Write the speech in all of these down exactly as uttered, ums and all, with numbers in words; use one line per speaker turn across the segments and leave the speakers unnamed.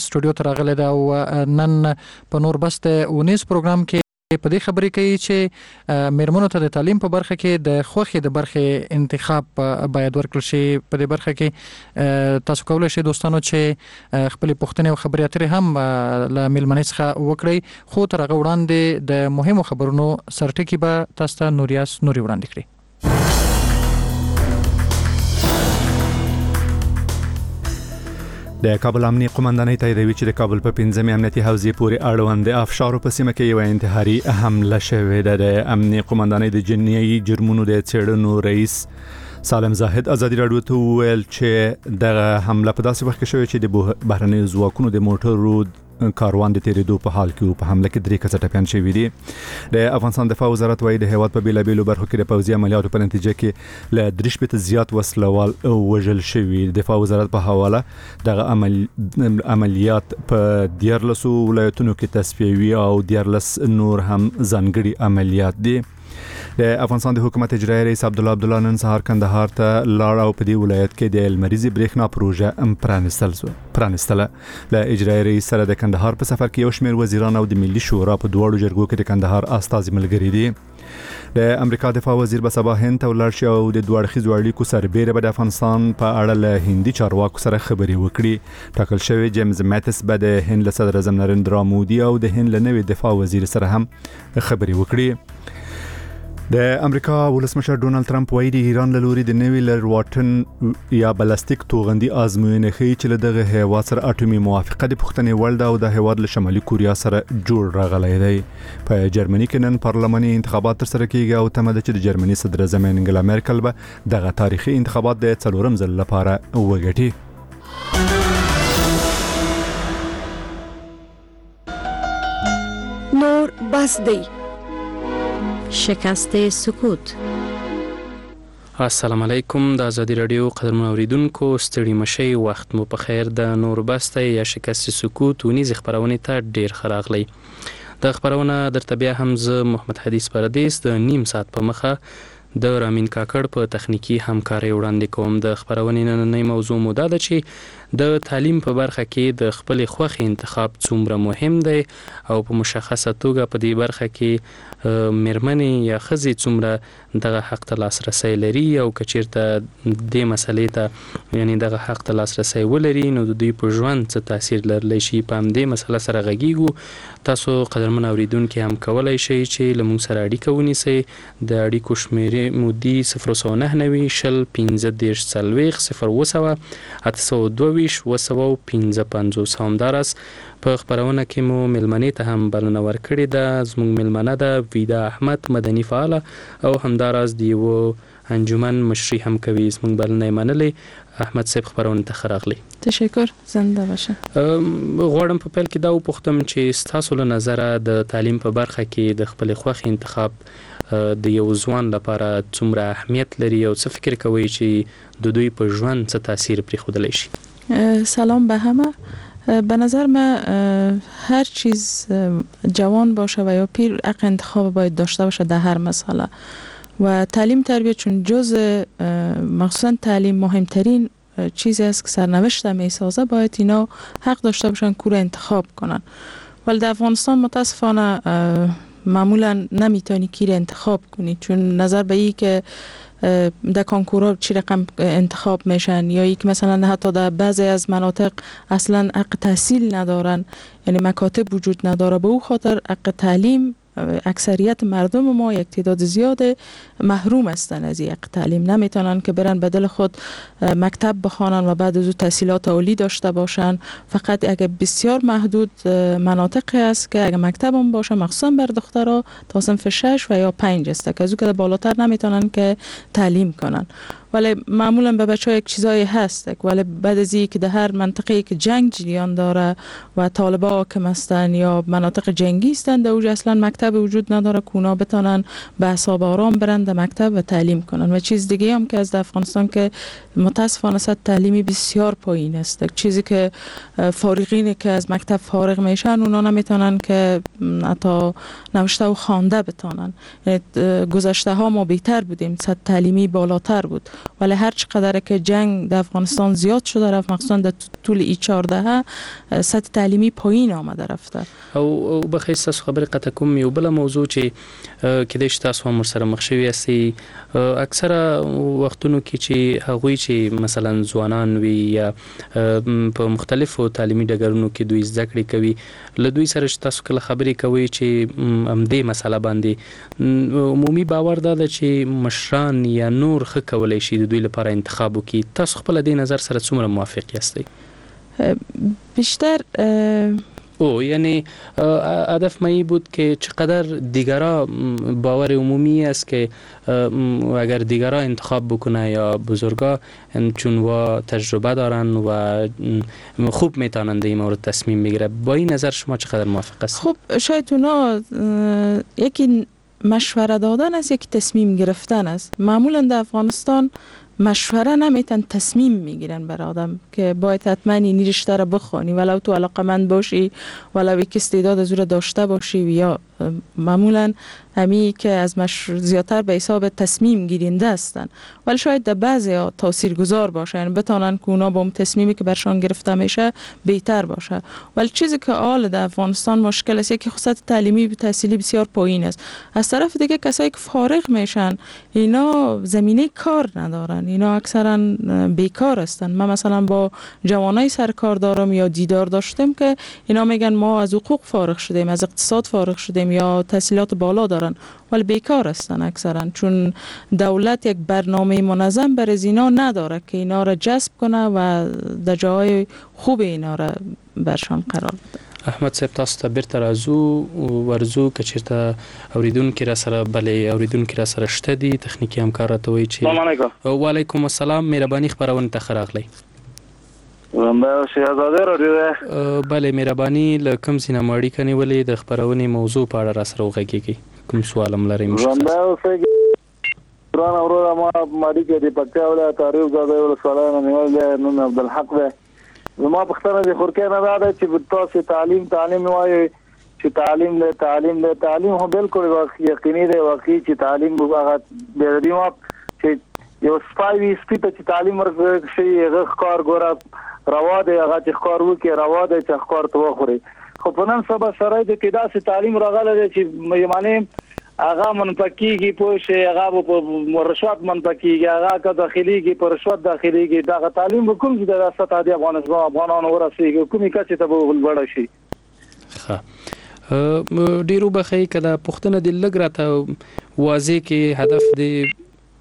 سټوډیو ته راغلی ده او نن په نور بست ونیز پروګرام کې په دې خبرې کوي چې میرمنو ته د تعلیم په برخه کې د خوښې د برخې انتخاب باید ورکړل شي. په دې برخه کې تاسو کولی شئ دوستانو چې خپلې پوښتنې او خبرې اترې هم له میلمنې څخه وکړئ، خو تر هغه وړاندې د مهمو خبرونو سرټکي به تاسو ته نوریاس نوري وړاندې کړي. د کابل امنیتي قومندانۍ تاییدوي چې د کابل په پنځمې امنیتي حوزې پورې اړوند د افشارو په سیمه کې یو انتحاري حمله شوې ده. د امنیتي قومندانۍ د جنایي جرمونو د څېړنو رئیس سالم زاهد ازادي راډیو ته وویل چې دغه حمله په داسې وخت کې شوې چې د بهرنیو ځواکونو د موټرو کاروان د تیریدو په حال کې په حمله کې درې کسه ټپیان شوي دي. د افغانستان دفاع وزارت وايي د هیواد په بیلابیلو برخو کې د پوځي عملیاتو په نتیجه کې له درې شپېته زیات وسلوال وژل شوي. دفاع وزارت په حواله دغه عمل عملیات په دیارلسو ولایتونو کې تصفیوي او دیارلس نور هم ځانګړي عملیات دي. د افغانستان د حکومت اجرایي رئیس عبدالله عبدالله نن سهار کندهار ته لاړ او په دې ولایت کې د لمریزې برېښنا پروژه ام پرانستل پرانستله. له اجرایي رئیس سره د کندهار په سفر کې یو شمېر وزیران او د ملي شورا په دواړو جرګو کې د کندهار استازي ملګري دي. د امریکا دفاع وزیر به سبا هند ته ولاړ شي او د دوه اړخیزو اړیکو سربېره به د افغانستان په اړه له هندي چارواکو سره خبرې وکړي. ټاکل شوی جیمز میتس به د هند له صدر اعظم نریندرا مودي او د هند له نوي دفاع وزیر سره هم خبرې وکړي. د امریکا ولسمشر ډونالد ټرمپ وایي د ایران له لوري د نوي لرواټن یا بلاستیک توغندي ازموینه ښیي چې له دغه هیواد سره اټومي موافقه د پښتنې وړ ده او د هیواد له شمالي کوریا سره جوړ راغلی دی. په جرمني کې نن پارلماني انتخابات ترسره کیږي او تمه ده چې د جرمني صدر اعظم انګلا میرکل به دغه تاریخي انتخابات د څلورم ځل لپاره وګټي.
نور بس دی
شکست سکوت.
السلام علیکم. د ازادي رادیو قدرمن اوریدونکو ستړي مشي، وخت مو په خیر. د نور بسته یا شکست سکوت ونیز خبرونه ته ډیر خراغلی. د خبرونه درته بیا هم زه محمد حدیث پردیس د نیم ساعت په مخه د رامین کاکړ په تخنیکی همکاري وړاندې کوم. د خبرونه نننۍ موضوع مو دا ده چې د تعلیم په برخه کې د خپل خوښ انتخاب څومره مهم دی او په مشخصه توګه په دې برخه کې میرمنې یا ښځې څومره دغه حق ته لاسرسی لري او کچیرته دې مسلې ته یعنی دغه حق ته لاسرسی ولري نو د دوی په ژوند څه تاثیر لرلی شي. په همدې مسله سره غږیږو. تاسو قدرمن اوریدونکي هم کولی شئ چې له موږ سره اړیکه ونیسئ. د اړیکو شمیرې مو دي صفر سوه نهه نوي شل پنځه دېرش څلوېښت صفر اوه سوه اته سوه دوه ویشت اوه سوه پنځه پنځوس. همداراز په خبرونه کې مو میلمنې ته هم بلنه ورکړې ده. زموږ میلمنه ده ویدا احمد، مدني فعاله او همداراز د یوه انجمن مشري هم کوي. زموږ بلنه یې منلې. احمد صاحب خبرونه ته ښه راغلی.
تشکر، زنده باشه.
غواړم په پیل کې دا وپوښتم چې ستاسو له نظره د تعلیم په برخه کې د خپل خوښ انتخاب د یو ځوان لپاره څومره اهمیت لري او څه فکر کوي چې د دوی په ژوند څه تاثیر پرېښودلی شي؟
سلام به همه. به نظر من هر چیز جوان باشه و یا پیر حق انتخاب باید داشته باشه در هر مسئله و تعلیم تربیت چون جز مخصوصا تعلیم مهمترین چیزی است که سرنوشت می سازه باید اینا حق داشته باشن کور انتخاب کنن. ولی در افغانستان متاسفانه معمولا نمیتونی کیر انتخاب کنی چون نظر به ای که در کنکورها چی رقم انتخاب میشن یا یک مثلا حتی در بعضی از مناطق اصلا حق تحصیل ندارن، یعنی مکاتب وجود نداره. به او خاطر حق تعلیم اکثریت مردم ما یک تعداد زیاد محروم هستند از یک تعلیم. نمیتونن که برن بدل خود مکتب بخوانن و بعد از او تحصیلات عالی داشته باشن. فقط اگه بسیار محدود مناطقی است که اگه مکتب هم باشه مخصوصا بر دخترها تا صنف شش و یا پنج است که از او که بالاتر نمیتونن که تعلیم کنن. ولی معمولا به بچه ها یک چیزایی هست ولی بعد از این که در هر منطقه که جنگ جریان داره و طالبا حاکم هستن یا مناطق جنگی هستن در اوج اصلا مکتب وجود نداره که اونا بتانن به حساب آرام برن در مکتب و تعلیم کنن. و چیز دیگه هم که از افغانستان که متاسفانه سطح تعلیمی بسیار پایین است. چیزی که فارغینی که از مکتب فارغ میشن اونا نمیتونن که حتی نوشته و خوانده بتونن. گذشته ها ما بهتر بودیم، سطح تعلیمی بالاتر بود. ولی هر چقدر که جنگ در افغانستان زیاد شده رفت، مخصوصا در طول ای چهارده سطح تعلیمی پایین آمده رفته.
او بخیر تاسو خبرې قطع کوم. یو بل موضوع چې کېدای شي تاسو هم سره مخ شوي یاستئ، اکثره وختونو کې چې هغوی چې مثلا ځوانان وي یا په مختلفو تعلیمي ډګرونو کې دوی زده کړې کوي، له دوی سره چې تاسو کله خبرې کوئ چې همدې مسله باندې عمومي باور دا ده چې مشران یا نور ښه کولی شي د دوی لپاره انتخاب وکړي. تاسو خپله دې نظر سره څومره موافق یاستئ؟
بیشتر
او یعنی هدف من بود که چقدر دیگرها باور عمومی است که اگر دیگرها انتخاب بکنه یا بزرگا چون و تجربه دارن و خوب میتونن در این مورد تصمیم بگیره. با این نظر شما چقدر موافق است؟
خب شاید اونا یکی مشوره دادن است، یکی تصمیم گرفتن است. معمولا در افغانستان مشوره نمیتن، تصمیم میگیرن بر آدم که باید حتما این رشته را بخوانی، ولو تو علاقمند باشی، ولو یک استعداد از او داشته باشی، یا معمولا همی که از مش... زیادتر به حساب تصمیم گیرنده هستن، ولی شاید در بعضی ها تاثیرگذار باشه، یعنی بتانن که اونا با اون تصمیمی که برشان گرفته میشه بهتر باشه. ولی چیزی که حال در افغانستان مشکل است، یکی خصوصیت تعلیمی و تحصیلی بسیار پایین است. از طرف دیگه کسایی که فارغ میشن اینا زمینه کار ندارن، اینا اکثرا بیکار هستن. من مثلا با جوانای سرکار دارم یا دیدار داشتم که اینا میگن ما از حقوق فارغ شدیم، از اقتصاد فارغ شدیم یا تحصیلات بالا دارن، ولی بیکار هستن اکثرا، چون دولت یک برنامه منظم برای اینا نداره که اینا را جذب کنه و در جای خوب اینا را برشان قرار بده.
احمد صاحب تاسو ته بیرته راځو ورزو که چېرته اوریدونکي را سره بلې اوریدونکي را سره شته دي تخنیکي همکار راته وایي چې
السلام علیکم.
وعلیکم السلام. مهرباني خپرونې ته ښه راغلی.
زه شهزاده راډیو ده.
بله مهرباني له کوم ځای نه مو اړیکه نیولې د خپرونې موضوع په اړه را سره وغږېږئ؟ کوم سوال هم لرئ؟
زنده اوسئ ګران وروره. ما اړیکه د پکتیا ولایت عارف زاده ولسوالۍ نه نیول دی. نوم عبدالحق دی. زما پوښتنه د خورکۍ نه دا ده چې تاسو تعلیم تعلیم وایي چې تعلیم دی تعلیم دی تعلیم خو بالکل یقیني دی واقعي چې تعلیم هغه د دې ما چې یو سپای وي سپي ته چې تعلیم ورکړل شي هغه ښکار ګوره روا دی، هغه چې ښکار وکړي روا دی چې ښکار ته وخوري. خو په نن سبا شرایط کې داسې تعلیم راغلی دی چې یعنې هغه منفقېږي پوه شي، هغه په رشوت منفقېږي، هغه که داخلېږي په رشوت داخلېږي. دغه تعلیم به کوم چې د سطح د افغانستان افغانانو ورسېږي کومې کچې ته به لوړه شي؟
ښه ډېر وبښئ که دا پوښتنه دې لږ راته واضح کې هدف دې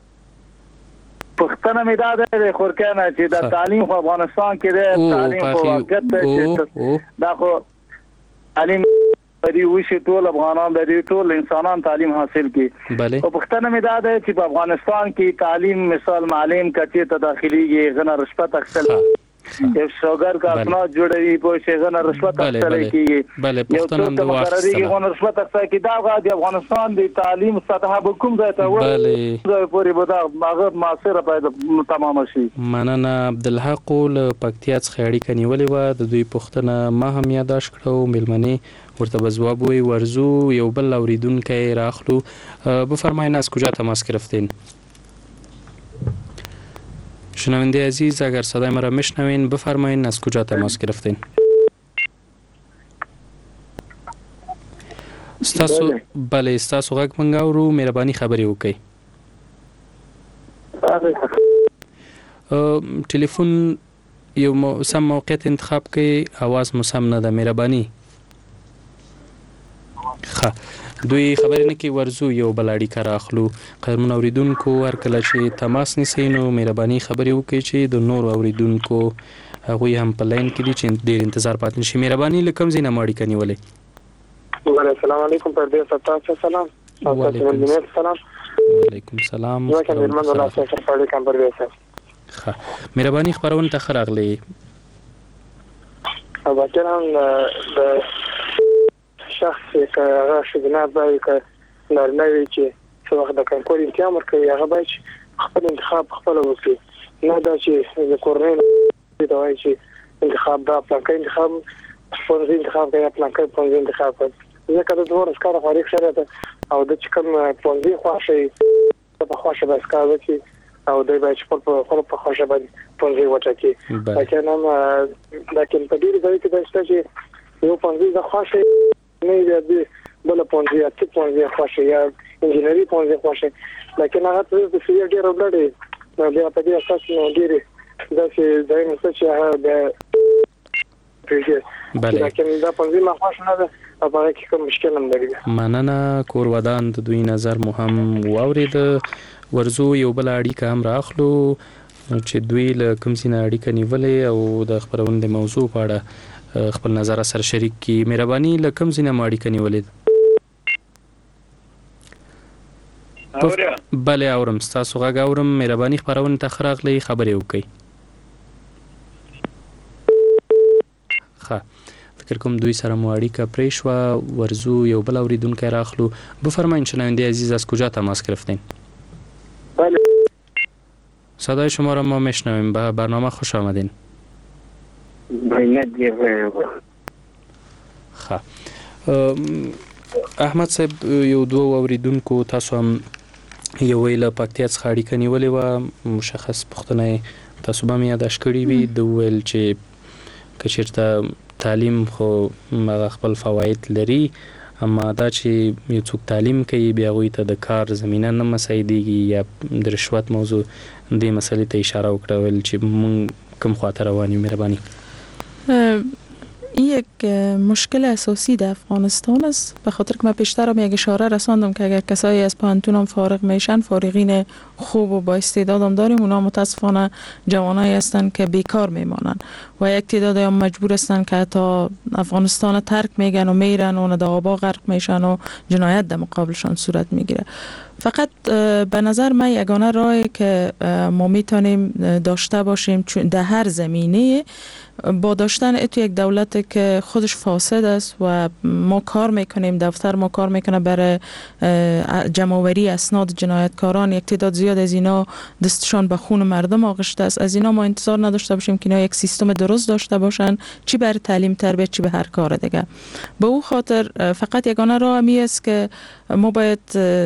پښتنه مې دا ده خورکۍ نه چې د تعلیم خو افغانستان کې دی، تعلیم خو واقعیت دی چې دا خو تعلیم بری وشي ټول افغانان د دې ټول انسانان تعلیم حاصل کړي.
بله
او پښتنه مې دا ده چې په افغانستان کې تعلیم مثال معلم کچې ته داخليږي غنه رشوت اخیستل، یو شوګر کا اسناد جوړوي په شي غنه رشوت اخیستل کیږي.
بله پښتنه هم د
واخستل غنه رشوت اخیستل کی دا غا د افغانستان د تعلیم سطح به کوم ځای ته وړي؟ بله پوری به دا هغه معاصره پیدا تمام شي.
مننه عبدالحق له پکتیا څخه اړیکه نیولې وه. د دوی پوښتنه ما هم یادداشت کړه او میلمنې ورته به جواب وی. ورزو یو بل اوریدونکی راخلو. بفرمایین از کجا تماس گرفتین؟ شنونده عزیز اگر صدای مرا میشنوین بفرمایین از کجا تماس گرفتین؟ استاسو بله استاسو غږ مونږ اورو، مهرباني خبرې وکړئ. ټلیفون یو سم موقعیت انتخاب کړئ، اواز مو سم نه ده، مهرباني. ښه دوی خبرې نه کوي. ورزو یو بل اړیکه راخلو. قدرمن اوریدونکو هر کله چې تماس نیسئ نو مهرباني خبرې وکړئ چې د نورو اوریدونکو هغوی هم په لاین کې دي چې ډېر انتظار پاتې نه شي. مهرباني له کوم ځای نه مو اړیکه نیولې؟
السلام علیکم پردیس تاسو سلام.
وعلیکم
السلام.
وعلیکم السلام.
زه کوم مېرمن الله سره پردیس کم پردیس.
ښه مهرباني خبرونه ته ښه راغلی.
او باکران د شخص که هغه ښځینه باید که نارینه وي چې څه وخت د کانکور امتحان ورکوي هغه باید خپل انتخاب خپله وکړي، نه دا چې د کورنۍ نه ته وایي چې انتخاب دا پلانکی انتخاب پوهنځي انتخاب کوي یا پلانکی پوهنځي انتخاب کوي. ځکه د دواړو څخه کار فارغ شوی دی او د چې کوم پوهنځي خوښ شي په خوښه به کار وکړي او دوی باید خپل په خپل په خوښه باندې پنځه وټاکي لکه نن لکه په دې ځای کې د شته چې یو پنځه د خوښه نه دی بل پنځه یا څه پنځه خوښه یا انجینری پنځه خوښه لکه هغه څه د سیاسي ډیر وبلډي نو بیا په دې اساس نو ډیر دا چې دای نو څه چې هغه د پیږي
بله
لکه دا پنځه ما خوښه نه ده او هغه کې کوم مشکل هم لري.
مننه کور ودان د دوی نظر مو هم واورید. ورزو یو بل اړیکه هم راخلو چې دوی له کوم څه اړیکه نیولې او د خبرونې د موضوع په اړه خپل نظر سره شریک کی. مهرباني له کوم څه اړیکه نیولې؟ بله اورم تاسو غږ اورم. مهرباني خبرونه ته خراغلي خبرې وکړئ. ښه فکر کوم دوی سره مو اړیکه پرې شوه. ورزو یو بل اوریدونکی راخلو. بفرمایید شنونده عزیز از کجا تماس گرفتین؟
بله
صدای شما را ما میشنویم. به برنامه خوش آمدین. خب احمد صاحب یو دو اوریدونکو تاسو هم یو ویله پکتیا څخه اړیکه نیولې و. مشخص پوښتنه تاسو به مې یاداش کړې وي د ویل چې کچیرته تعلیم خو خپل فواید لري اما دا چې یو څوک تعلیم کوي بیا غوي ته د کار زمينه نه مساعدېږي یا د رشوت موضوع دې مسلې ته اشاره وکړه ول چې مونږ کوم خاطر رواني. مهرباني.
این یک مشکل اساسی در افغانستان است به خاطر که من پیشتر هم یک اشاره رساندم که اگر کسایی از پانتون هم فارغ میشن فارغین خوب و با استعداد هم داریم اونا متاسفانه جوانایی هستن که بیکار میمانن و یک تعداد هم مجبور هستن که حتی افغانستان ترک میگن و میرن و در آبا غرق میشن و جنایت در مقابلشان صورت میگیره. فقط به نظر من یگانه راهی که ما میتونیم داشته باشیم در هر زمینه با داشتن اتو یک دولت که خودش فاسد است و ما کار میکنیم دفتر ما کار میکنه برای جمع‌آوری اسناد جنایتکاران یک تعداد زیاد از اینا دستشان به خون مردم آغشته است. از اینا ما انتظار نداشته باشیم که اینا یک سیستم درست داشته باشن چی برای تعلیم تربیت چی به هر کار دیگه. به او خاطر فقط یگانه راه می است که ما باید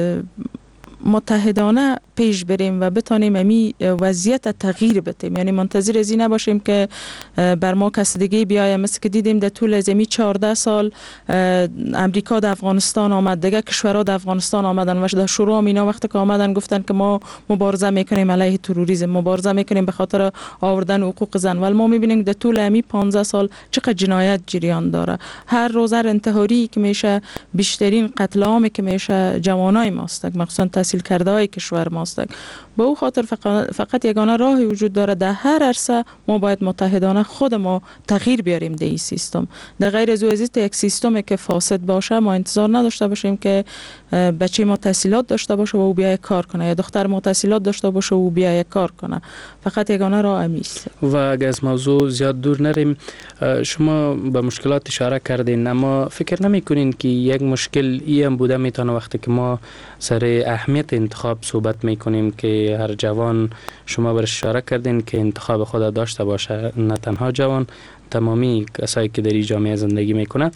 متحدانه پیش بریم و بتانیم امی وضعیت تغییر بدیم. یعنی منتظر از این نباشیم که بر ما کس دیگه بیایم مثل که دیدیم در طول از امی چهارده سال امریکا در افغانستان آمد دیگه کشورها در افغانستان آمدن و در شروع هم اینا وقتی که آمدن گفتن که ما مبارزه میکنیم علیه تروریسم مبارزه میکنیم به خاطر آوردن حقوق زن ولی ما میبینیم در طول امی پانزده سال چقدر جنایت جریان داره. هر روز هر انتحاری که میشه بیشترین قتل عامی که میشه جوانای ماست مخصوصا تحصیل کرده های کشور ماست. به او خاطر فقط, فقط یگانه راهی وجود داره در هر عرصه ما باید متحدانه خود ما تغییر بیاریم در این سیستم. در غیر از وضعیت یک سیستمی که فاسد باشه ما انتظار نداشته باشیم که بچه ما تحصیلات داشته باشه و او بیای کار کنه یا دختر ما تحصیلات داشته باشه و او بیای کار کنه. فقط یگانه راه امیست.
و اگه از موضوع زیاد دور نریم شما به مشکلات اشاره کردین اما فکر نمیکنین که یک مشکل ای هم بوده میتونه وقتی که ما سر اهمیت انتخاب صحبت میکنیم که هر جوان شما برش اشاره کردین که انتخاب خود داشته باشه نه تنها جوان تمامی کسایی که در این جامعه زندگی میکنه.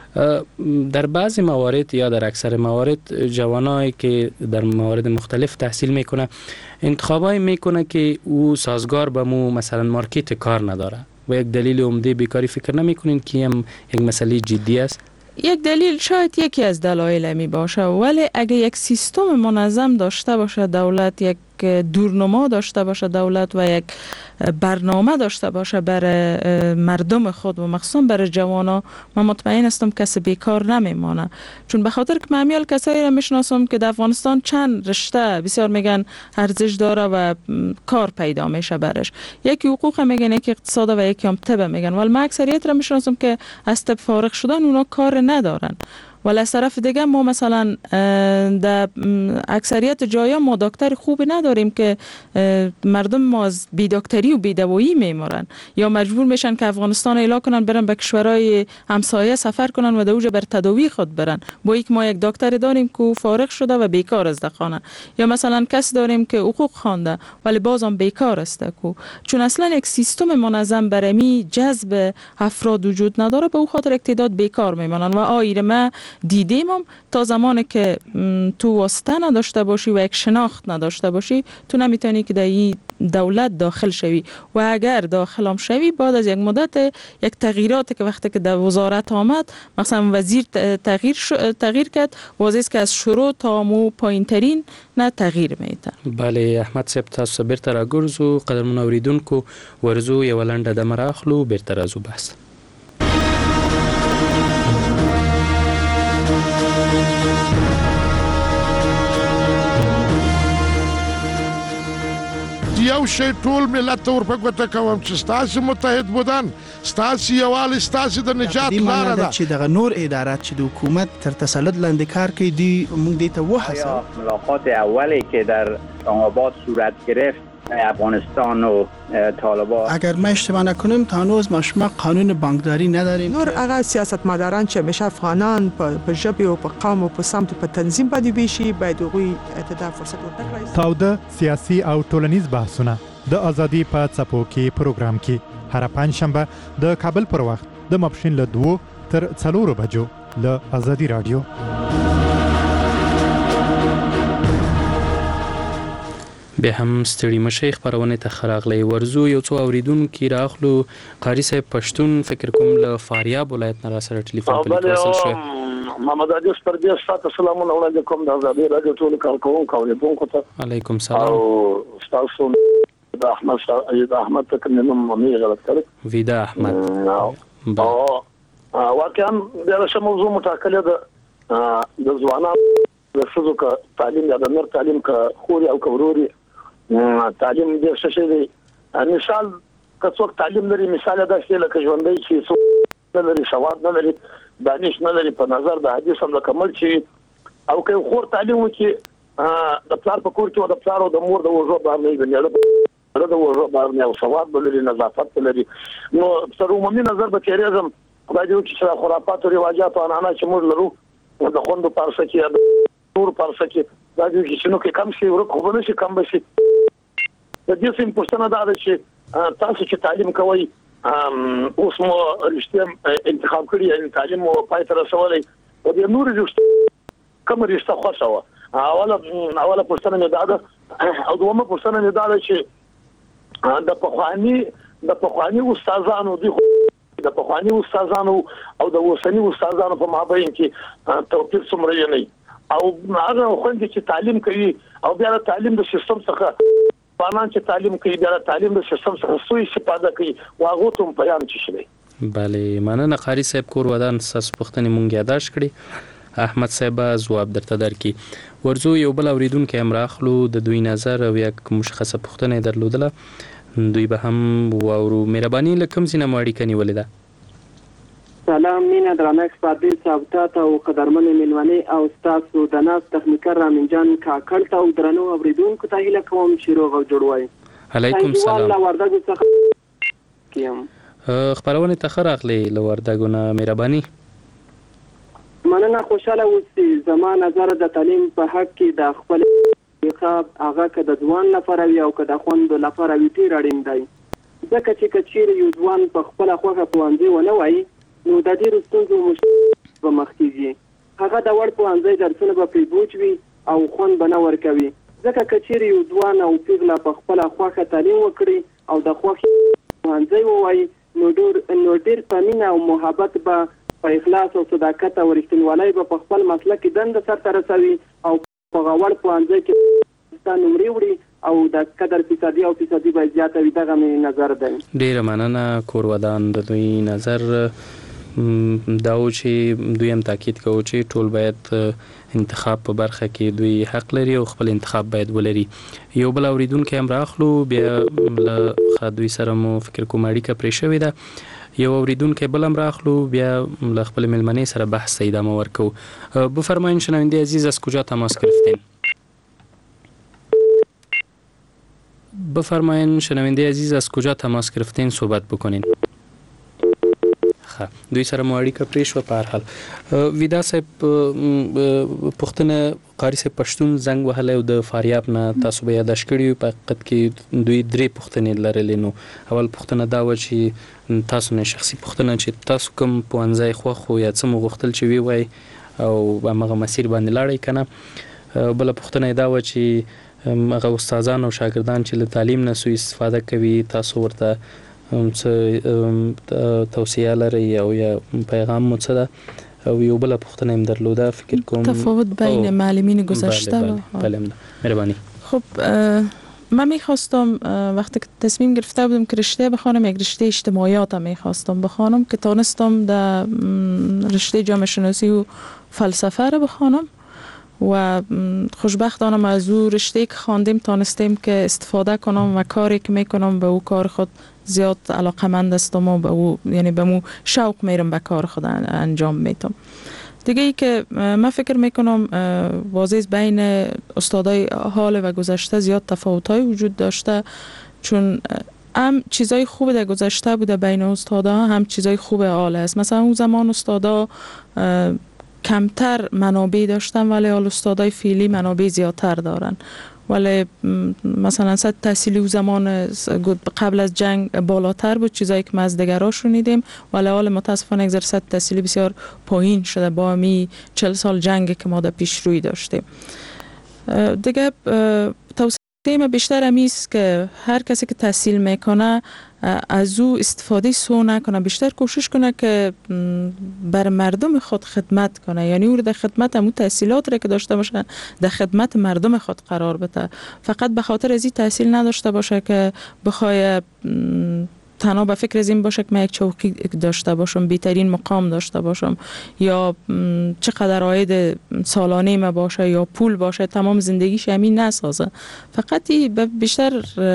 در بعضی موارد یا در اکثر موارد جوانایی که در موارد مختلف تحصیل میکنه انتخابای میکنه که او سازگار به مو مثلا مارکت کار نداره و یک دلیل عمده بیکاری فکر نمیکنین که هم یک مسئله جدی است؟
یک دلیل شاید یکی از دلایل می باشه ولی اگه یک سیستم منظم داشته باشه دولت یک دورنما داشته باشه دولت و یک برنامه داشته باشه برای مردم خود و مخصوصا برای جوانا من مطمئن هستم کسی بیکار نمیمانه. چون به خاطر که من میال کسایی را میشناسم که در افغانستان چند رشته بسیار میگن ارزش داره و کار پیدا میشه برش. یکی حقوق میگن یکی اقتصاد و یکی هم طب میگن ولی من اکثریت را میشناسم که از طب فارغ شدن اونا کار ندارن. ولی از طرف دیگه ما مثلا در اکثریت جایا ما دکتر خوب نداریم که مردم ما از بی دکتری و بی دوایی میمرن یا مجبور میشن که افغانستان اعلام کنن برن به کشورهای همسایه سفر کنن و دوجه بر تداوی خود برن با یک ما یک دکتر داریم که فارغ شده و بیکار است در خانه یا مثلا کس داریم که حقوق خوانده ولی بازم بیکار است کو چون اصلا یک سیستم منظم برای می جذب افراد وجود نداره به او خاطر اقتداد بیکار میمانن و آیره ما دیدیم هم تا زمانی که تو واسطه نداشته باشی و یک شناخت نداشته باشی تو نمیتونی که در این دولت داخل شوی و اگر داخل هم شوی بعد از یک مدت یک تغییراتی که وقتی که در وزارت آمد مثلا وزیر تغییر تغییر کرد واضح است که از شروع تا مو پایین ترین نه تغییر میته.
بله احمد صاحب تاسو بیرته راګرځو قدرمن اوریدونکو ورزو یو لنډه د مراخلو بیرته راځو بس.
یو شی ټول ملت ته ورپګوته کوم چې ستاسو متحد بودن ستاسو یووالی ستاسو د نجات لاره ده
چې دغه نور ادارات چې د حکومت تر تسلط لاندې کار کوي دی موږ دې ته وهڅوو.
ملاقات اولی که در آباد صورت گرفت افغانستان و طالبان
اگر ما اشتباه نکنیم تا هنوز ما قانون بانکداری نداریم.
نور هغه سیاستمداران چې همیشه افغانان په ژبه او په قوم او په سمت په تنظیم باندې ویشي باید هغوی ته فرصت ورکړي.
تاوده سیاسي او ټولنیز بحثونه د ازادي په څپو کې پروګرام کې هر پنځ شنبه د کابل پر وخت د ماپښین له دوه تر څلورو بجو له ازادي رادیو.
به هم ستړي مشي خبرونه ته خراغلی ورزو یو څو اوریدونکو راخلو قاری صاحب پښتون فکر کوم له فاریاب ولایت نه را سره ټلیفون په تواصل شو.
محمد عادل پردیس تاسو سلام علیکم د ازادي رادیو ټول کارکونکو اوریدونکو ته
علیکم سلام
او تاسو د احمد سعید احمد ته کوم مې غلط کړی
ویدا احمد
او واقعا دا څه موضوع متأکله ده د ځوانانو د ښځو کا تعلیم یا د نر تعلیم کا خوري او کوروري تعلیم دې څه شي دی مثال که څوک تعلیم لري مثال دا چې لکه ژوندۍ چې څوک نه لري سواد نه لري دانش نه لري په نظر د حدیث هم کمل چې او که خور تعلیم وکړي د پلار په کور کې او د پلار او د مور د وژو باندې غنیاله د وژو باندې او سواد لري نظافت لري نو تر عمومي نظر به تیریزم خدای دې چې خرافات او رواجات او عنعنات چې موږ لرو د خوندو پارسه کې نور پارسه کې دا چې شنو کې کم شي ورکو خو شي کم بشي د دې سیم پښتنه دا ده چې تاسو چې تعلیم کوئ اوس مو رښتیا انتخاب کړی یعنی تعلیم مو پای ته رسولای او د نور رښتیا کوم رښتیا خوښه اوله اوله پښتنه مې دا ده او دومره پښتنه مې دا ده چې د پخوانی د پخوانی استادانو دي د پخوانی استادانو او د اوسنی استادانو په مابین کې توپیر څومره نه او هغه خوندې چې تعلیم کوي او بیا د تعلیم د سیستم څخه پانان چې تعلیم کوي بیا د تعلیم د سیستم څخه سوء استفاده کوي واغه ته بیان چي شي.
بله مننه قاری صاحب کور ودان ساس پختنی مونږ یاداش کړی احمد صاحب جواب درته درکې ورزو یو بل اوریدونکو امراخلو د دوی نظر او یک مشخصه پختنه درلودله دوی به هم وورو مهرباني لکم سینه ماړی کني ولیدا.
سلام مینا درنښت پاتې ثابتات او قدرمن ملونی او تاسو د ناس تخنیکر رامین جان کاکل ته درنو اوریدونکو ته هیله کوم چې روغ او جوړ وای.
علیکم سلام.
الله وردګو څخه کیم
خبرونه ته خراغلی له وردګو نه مهرباني.
مننه خوشاله اوسئ. زما نظر د تعلیم په حق کې د خپل انتخاب هغه که د ځوان لپاره وي او که د خوند لپاره وي ډیر اړین دی ځکه چې کچیر یو ځوان په خپل خوخه پوانځي ونه وای نو د دې رستونزو مشکل به مخکېږي هغه د وړ پوهنځي درسونه به پرې بوج وي او خوند به نه ورکوي ځکه که چیرې یو ځوان او پیغله په خپله خوښه تعلیم وکړي او د خوښې پوهنځی ووایي نو ډېر نو ډېر په مینه او محبت به په اخلاص او صداقت او رښتینولۍ به په خپل مسلک کې دنده سرته رسوي او په هغه وړ پوهنځي کې ستا نمرې وړي او د قدر فیصدي او فیصدي به زیاته وي دغه مې نظر دی.
ډېره مننه کور ودان د دوی نظر دا و چې دوی هم تاکید کوي چې ټول باید انتخاب په برخه کې دوی حق لري او خپل انتخاب باید ولري. یو بل اوریدونکو هم راخلو بیا له دوی سره مو فکر کوم اړیکه پرې شوې ده یو اوریدونکو بل هم راخلو بیا له خپل ملمنې سره بحث ادامه ورکو. بفرمایید شنونده عزیز از کجا تماس گرفتین؟ بفرمایید شنونده عزیز از کجا تماس گرفتین صحبت بکنین. دوی سره مو اړیکه پرې شوه. په هر حال ویدا صاحب پښتنه قاری صاحب پښتون زنګ وهلی او د فاریاب نه تاسو به یاداش کړي په حقیقت کې دوی درې پوښتنې لرلې. نو اول پوښتنه دا وه چې تاسو نه شخصي پوښتنه چې تاسو کوم پوهنځی خوښ و یا څه مو غوښتل چې وی وای او هغه مسیر باندې لاړی کنه. بل پوښتنه دا و چې هغه استادان او شاګردان چې له تعلیم نه سوء استفاده کوي، تاسو ورته څه توصیه لرئ او یا پیغام مو څه ده؟ او یو بل پوښتنه هم درلوده فکر کوم
تفاوت بین معلمین گذشته و
بله مهربانی.
خب من میخواستم وقتی که تصمیم گرفته بودم که رشته بخوانم، یک رشته اجتماعیات هم میخواستم بخوانم که تانستم در رشته جامعه شناسی و فلسفه رو بخوانم و خوشبختانم از او رشته که خواندیم تانستیم که استفاده کنم و کاری که میکنم به او کار خود زیاد علاقمند هستم و به او یعنی به مو شوق میرم به کار خود انجام میدم. دیگه ای که من فکر میکنم واضح بین استادای حال و گذشته زیاد تفاوت‌های وجود داشته، چون هم چیزای خوب در گذشته بوده بین استادا، هم چیزای خوب حال است. مثلا اون زمان استادا کمتر منابع داشتن ولی حال استادای فعلی منابع زیادتر دارن. ولی مثلا سطح تحصیلی و زمان قبل از جنگ بالاتر بود، چیزایی که ما از دیگرها شنیدیم، ولی حال متاسفانه یک سطح تحصیلی بسیار پایین شده با می چهل سال جنگ که ما در پیش روی داشتیم. دیگه توصیه ما بیشتر همیست که هر کسی که تحصیل میکنه از او استفاده سو نکنه، بیشتر کوشش کنه که بر مردم خود خدمت کنه، یعنی او در خدمت همون تحصیلات را که داشته باشه در خدمت مردم خود قرار بده. فقط به خاطر از این تحصیل نداشته باشه که بخوای تنها به فکر از این باشه که من یک چوکی داشته باشم، بهترین مقام داشته باشم یا چقدر عاید سالانه ما باشه یا پول باشه، تمام زندگیش همین نسازه. فقط بیشتر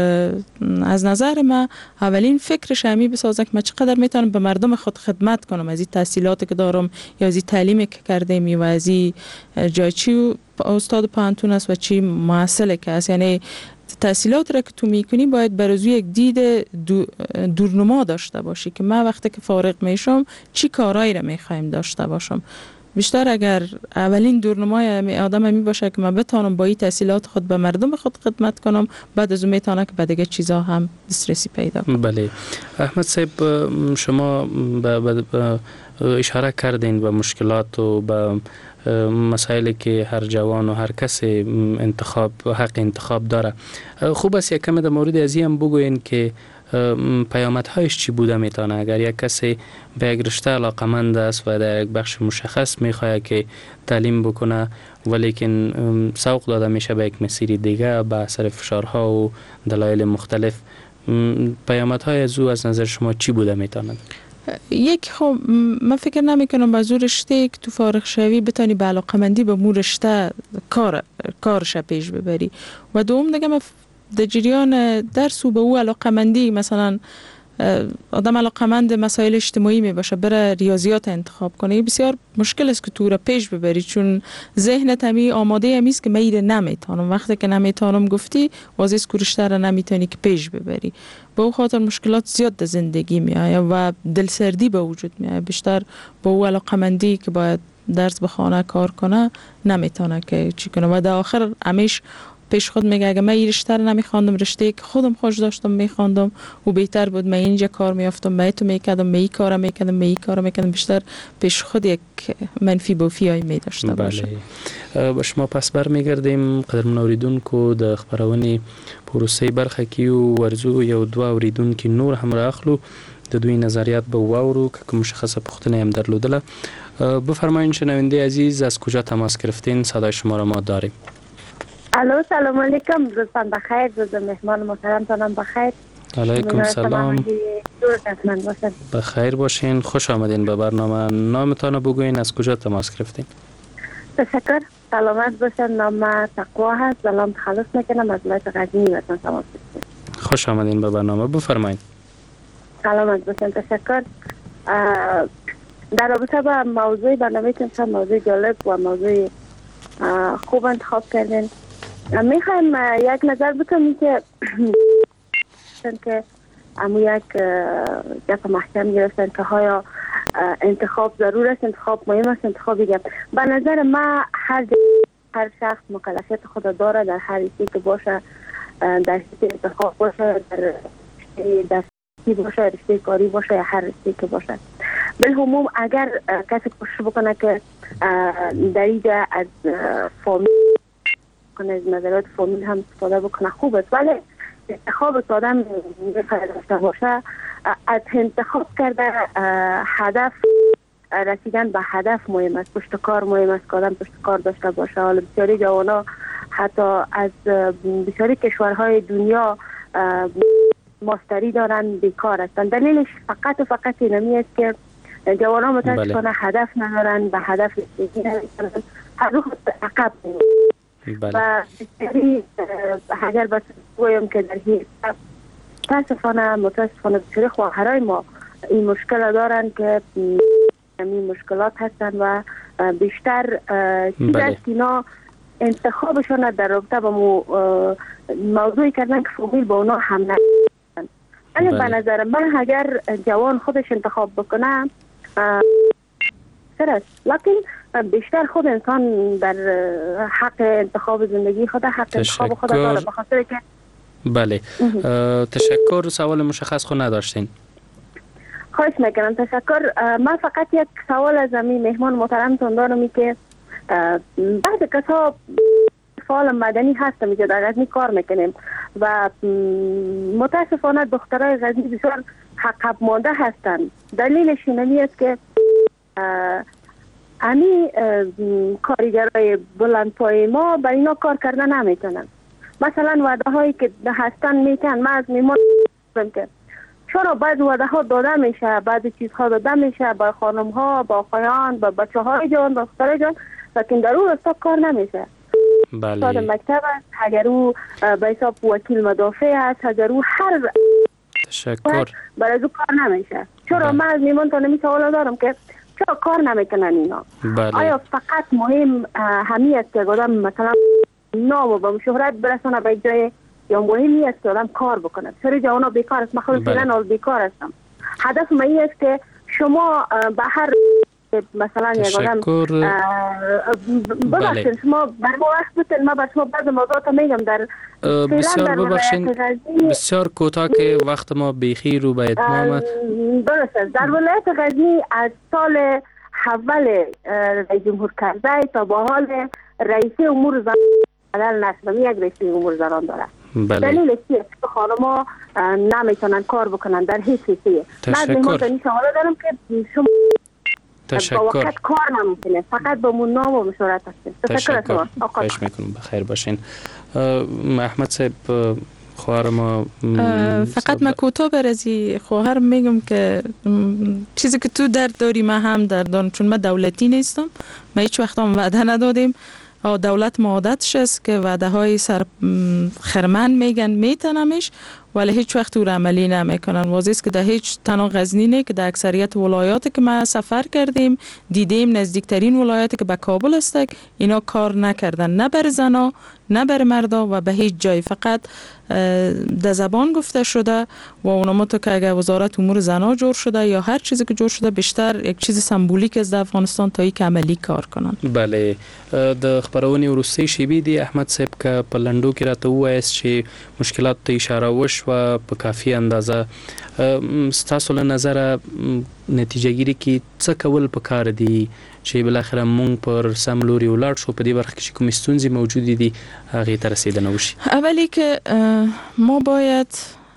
از نظر من اولین فکرش همین بسازه که من چقدر میتونم به مردم خود خدمت کنم از این تحصیلاتی که دارم یا از این تعلیمی که کردیم و از این جای چی استاد پانتون است و چی محصله که است. یعنی تحصیلات را که تو میکنی باید برای یک دید دو دورنما داشته باشی که من وقتی که فارغ میشم چی کارایی را میخوایم داشته باشم. بیشتر اگر اولین دورنمای آدم می باشه که من بتانم با این تحصیلات خود به مردم خود خدمت کنم، بعد از اون میتونه که به دیگه چیزا هم دسترسی پیدا کنم.
بله احمد صاحب، شما به اشاره کردین به مشکلات و به مسائلی که هر جوان و هر کس انتخاب حق انتخاب داره. خوب است یک کمی در مورد از این بگوین که پیامدهایش چی بوده میتونه اگر یک کسی به یک رشته علاقمند است و در یک بخش مشخص میخواد که تعلیم بکنه ولیکن سوق داده میشه به یک مسیر دیگه به اثر فشارها و دلایل مختلف، پیامدهای از او از نظر شما چی بوده میتونه؟
یک خب من فکر نمی کنم با زور رشته که تو فارغ شوی بتانی به علاقمندی به مو رشته کار کارش پیش ببری و دوم دیگه من در جریان درس و به او علاقمندی مثلا آدم علاقمند مسائل اجتماعی می باشه بره ریاضیات انتخاب کنه، بسیار مشکل است که تو را پیش ببری چون ذهنت همی آماده همیست که من ایره نمیتونم. وقتی که نمیتونم گفتی واضح است که رشته را نمیتونی که پیش ببری. به او خاطر مشکلات زیاد در زندگی می آید و دلسردی به وجود می آید. بیشتر با او علاقمندی که باید درس بخونه کار کنه نمیتونه که چی کنه و در آخر همیش پیش خود میگه اگه من این رشته رو نمیخواندم، رشته که خودم خوش داشتم میخواندم و بهتر بود من اینجا کار میافتم، من تو میکردم، من این کارو میکردم، من این کارو میکردم، بیشتر پیش خود یک منفی بوفیای میداشته باشه.
بله. با شما پس برمیگردیم قدرمن اوریدونکو د خبرونې پروسې برخه کې ورزو یو دوه اوریدونکو نور هم راخلو د دوی نظریات به واورو که کوم مشخصه پوښتنه هم درلودله. بفرمایید شنونده عزیز از کجا تماس گرفتین؟ صدای شما را ما داریم.
الو سلام علیکم، روزتان بخیر، روز مهمان محترمتانم بخیر.
علیکم سلام، بخیر باشین، خوش آمدین به برنامه. نامتان بگوین، از کجا تماس گرفتین؟
تشکر، سلامت باشین. نام تقوا هست، سلام تخلص میکنم از ولایت غزنی وطن تماس گرفتین.
خوش آمدین به برنامه، بفرمایید.
سلامت باشین، تشکر. در رابطه با موضوع برنامه تون موضوع جالب و موضوع خوب انتخاب کردین. میخوایم یک نظر بکنیم که که امو یک گپ محکم گرفتن که های انتخاب ضرور است، انتخاب مهم است، انتخاب دیگه. به نظر ما هر هر شخص مکلفیت خود داره در هر چیزی که باشه، در چیزی انتخاب باشه، در در باشه، رشته کاری باشه یا هر رشته که باشه. بالعموم اگر کسی کوشش بکنه که در اینجا از فامیل کنه، از نظرات فامیل هم استفاده بکنه خوب است، ولی انتخاب آدم میخواد داشته باشه، از انتخاب کرده هدف رسیدن به هدف مهم است، پشت کار مهم است که آدم پشت کار داشته باشه. حالا بسیاری جوانا حتی از بسیاری کشورهای دنیا ماستری دارن، بیکار هستن. دلیلش فقط و فقط اینمی است که جوانا متاسفانه هدف ندارن، به هدف رسیدگی نمی‌کنن، هر روز عقب می‌مونن. و بسیاری اگر بس گویم که در این متاسفانه متاسفانه بسیاری خواهرای ما این مشکل دارن که این مشکلات هستن و بیشتر چیز است که اینا انتخابشون در رابطه با موضوعی کردن که فامیل با اونا هم نکنن. ولی به نظر من اگر جوان خودش انتخاب بکنه سر است، لکن بیشتر خود انسان در حق انتخاب زندگی خود حق انتخاب خود داره، بخاطر که
بله. تشکر. سوال مشخص خود نداشتین؟
خواهش میکنم. تشکر. من فقط یک سوال از این مهمان محترمتون دارم که بعض کسا فعال مدنی هستم اینجا در غزنی کار میکنیم و متاسفانه دخترای غزنی بسیار عقب مانده هستن. دلیلش اینمی است که امی کارگرای بلندپای ما با اینا کار کردن نمیتونن. مثلا وعده هایی که هستن میتن، من از میمان که چرا بعض وعده ها داده میشه، بعضی چیزها داده میشه با خانم ها، با آقایان، با بچه های جان، با دخترای جان، لیکن در اون راستا کار نمیشه.
بله.
استاد مکتب است، اگر او به حساب وکیل مدافع است، اگر او هر
تشکر
برای او کار نمیشه. چرا من از میمان تا نمی سوال دارم که چرا کار نمیکنن اینا؟
بله.
آیا فقط مهم همی است که آدم مثلا نام و به شهرت برسانه به جای، یا مهمی است که آدم کار بکنه؟ چرا جوانا بیکار است؟ من خود فعلا بیکار هستم. هدف من این است که شما به هر مثلا یک آدم ببخشید شما بر ما وقت بتن، ما بر شما بعض موضوعات میگم در
بسیار ببخشید بسیار کوتاه که وقت ما بیخی رو به اتمام.
درست است. در ولایت غزنی از سال اول رئیس جمهور کرزی تا به حال رئیس امور زنان بدل نشده، یک رئیس امور زنان داره.
بله.
دلیل چیه که خانم‌ها نمیتونن کار بکنن در هیچ چیزی؟
تشکر.
من این سوال دارم که شما
تشکر.
با وقت کار نمیکنه، فقط با من نام و مشورت هستید.
تشکر. خواهش میکنم. بخیر باشین. احمد صاحب خواهر ما
فقط من کوتاه برزی خواهر میگم که چیزی که تو درد داری من هم درد دارم، چون من دولتی نیستم، ما هیچ وقت هم وعده ندادیم. دولت ما عادتش است که وعده های سر خرمن میگن میتنمش، ولی هیچ وقت او عملی نمیکنن. واضح است که در هیچ تنها غزنی نه که در اکثریت ولایاتی که ما سفر کردیم دیدیم، نزدیکترین ولایاتی که به کابل است اینا کار نکردن، نه بر زنا نه بر مردا و به هیچ جای. فقط در زبان گفته شده و اونم تو که اگر وزارت امور زنا جور شده یا هر چیزی که جور شده بیشتر یک چیز سمبولیک از افغانستان تا یک عملی کار کنن.
بله. د خبرونې وروستۍ شیبې دی احمد صاحب که په لنډو کې راته ووایاست چې مشکلات ته اشاره وشوه په کافي اندازه، ستاسو له نظره نتیجه ګیري کې څه کول پکار دي چې بالاخره مونږ پر سم لوري ولاړ شو، په دې برخه کې چې کومې ستونزې موجودې دي هغې ته رسیدنه وشي؟
اولی که ما باید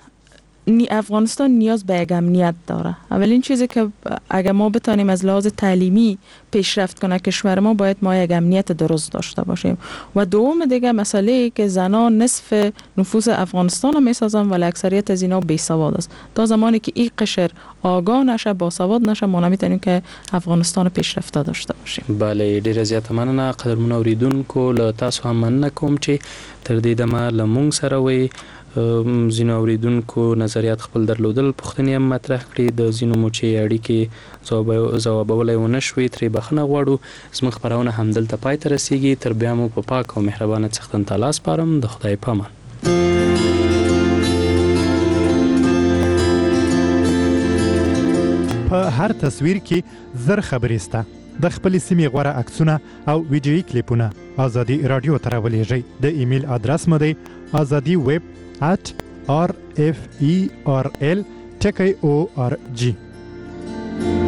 افغانستان نیاز به یک امنیت داره. اولین چیزی که اگر ما بتانیم از لحاظ تعلیمی پیشرفت کنه کشور ما، باید ما یک امنیت درست داشته باشیم. و دوم دیگه مسئله که زنان نصف نفوس افغانستان رو میسازن ولی اکثریت از اینا بیسواد است. تا زمانی که این قشر آگاه نشه، باسواد نشه، ما نمیتونیم که افغانستان پیشرفته داشته باشیم.
بله، ډیره زیاته مننه. قدرمن اوریدونکو له تاسو هم مننه کوم چې تر دې دمه له مونږ سره وئ. ځینو اوریدونکو نظریات خپل درلودل، پوښتنې هم مطرح کړې، د ځینو مو چې اړیکې ځوابولی ونه شوې ترې بخښنه غواړو. زموږ خپرونه همدلته پای ته رسیږي. تر بیا مو په پاک او مهربانه څښتن ته لاس سپارم. د خدای په امان.
په هر تصویر کې زر خبرې سته. د خپل سیمې غوره عکسونه او ویډیویي کلیپونه ازادي رادیو ته راولېږئ. د ایمیل ادرس مو دی azadi web at r f e r l ټکی او ار جی.